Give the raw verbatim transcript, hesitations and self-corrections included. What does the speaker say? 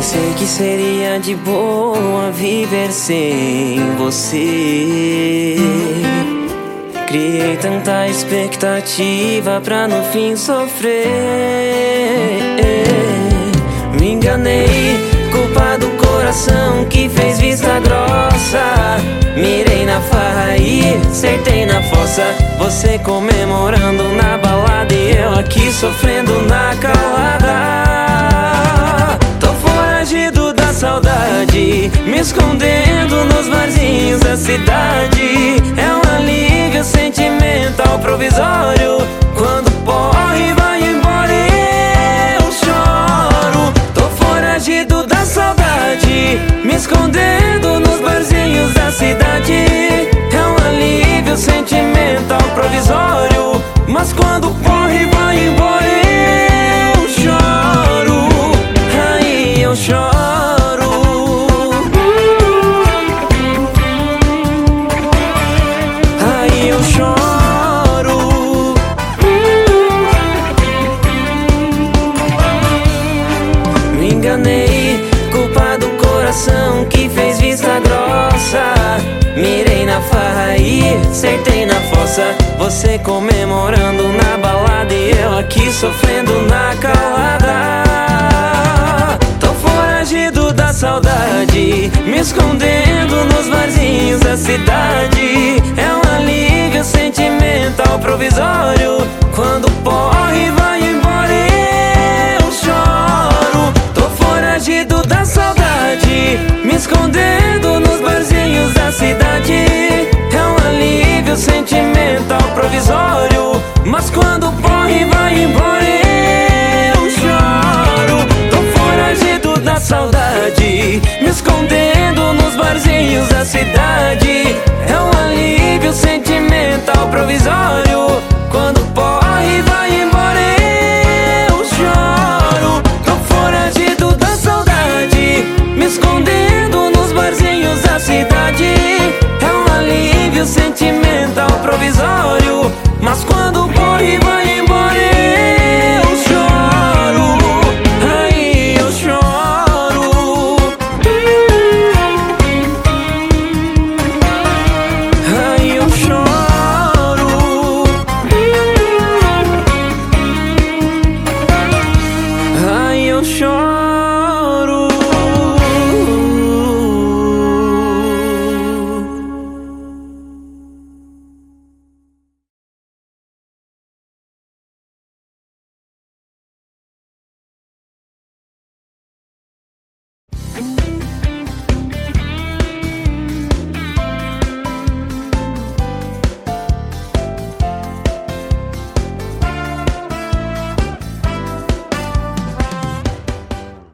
Pensei que seria de boa viver sem você. Criei tanta expectativa pra no fim sofrer. Me enganei, culpa do coração que fez vista grossa. Mirei na farra e acertei na fossa. Você comemorando na balada e eu aqui sofrendo na calada. Tô foragido da saudade, me escondendo nos barzinhos da cidade. É um alívio sentimental provisório. Quando o porre vai embora eu choro. Tô foragido da saudade, me escondendo nos barzinhos da cidade. É um alívio sentimental provisório. Mas quando o porre vai embora eu choro. Aí eu choro. Aí eu choro. Me enganei, culpa do coração que fez vista grossa. Mirei na farra e acertei na fossa. Você comemorando na balada e eu aqui sofrendo na calada. Tô foragido da saudade, me escondendo nos barzinhos da cidade. É um alívio sentimental provisório.